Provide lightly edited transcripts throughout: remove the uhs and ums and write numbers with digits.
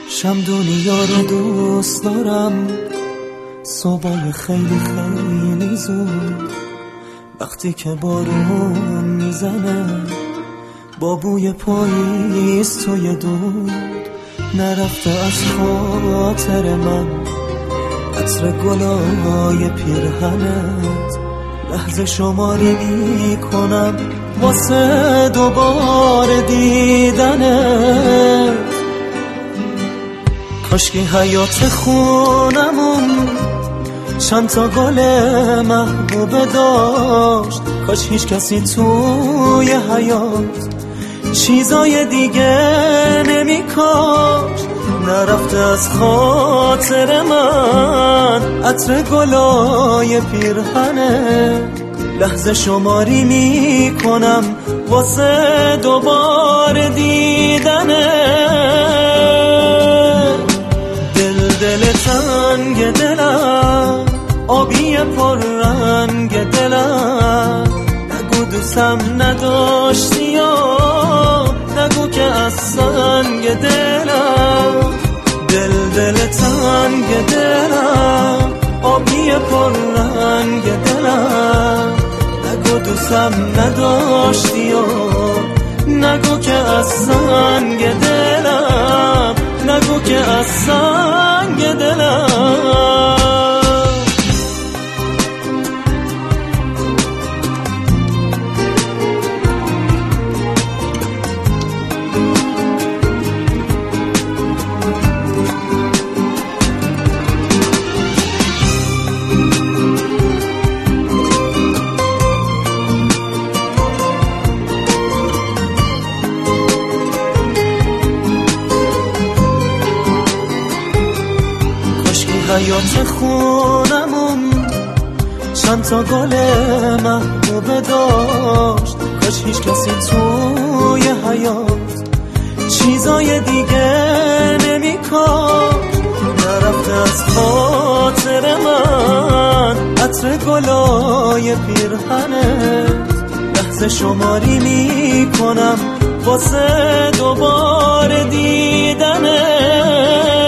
شم دنیا رو دوست دارم، صبحای خیلی خیلی زود، وقتی که بارون میزنه با بوی پاییز توی دود. نرفته از خاطر من عطر گلای پیرهنت، لحظه شماری میکنم واسه دوباره دیدنت. کاشکی حیات خونمون چند تا گل محبوبه داشت، کاش هیچ کسی توی حیات چیزای دیگه نمیکاشت. نرفته از خاطر من عطر گلای پیرهنه، لحظه شماری میکنم واسه دوباره دیدنه. دل تنگ دلم، آبی پر رنگ دلم، نگو دوستم نداشتی یا نگو که از سنگ دلم. دل تنگ دلم، آبی پر رنگ دلم، نگو دوستم نداشتی یا نگو که از سنگ دلم، نگو که از سنگ دلم. حیات خونمون چند تا گل محبوبه داشت، کاش هیچ کسی توی حیات چیزای دیگه نمیکاشت. نرفته از خاطر من عطر گلای پیرهنت، لحظه شماری میکنم واسه دوباره دیدنت.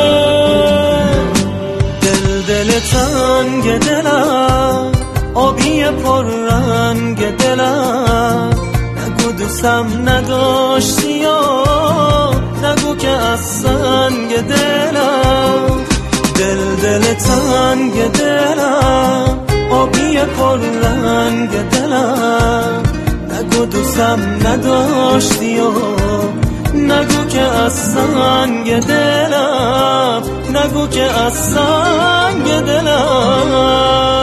دل تنگ دلم، آبی پر رنگ دلم، نگو دوستم نداشتی یا نگو که از سنگ دلم. دل تنگ دلم، آبی پر رنگ دلم، نگو دوستم نداشتی یا نگو که از سنگ دلم، نگو که از سنگ دلم.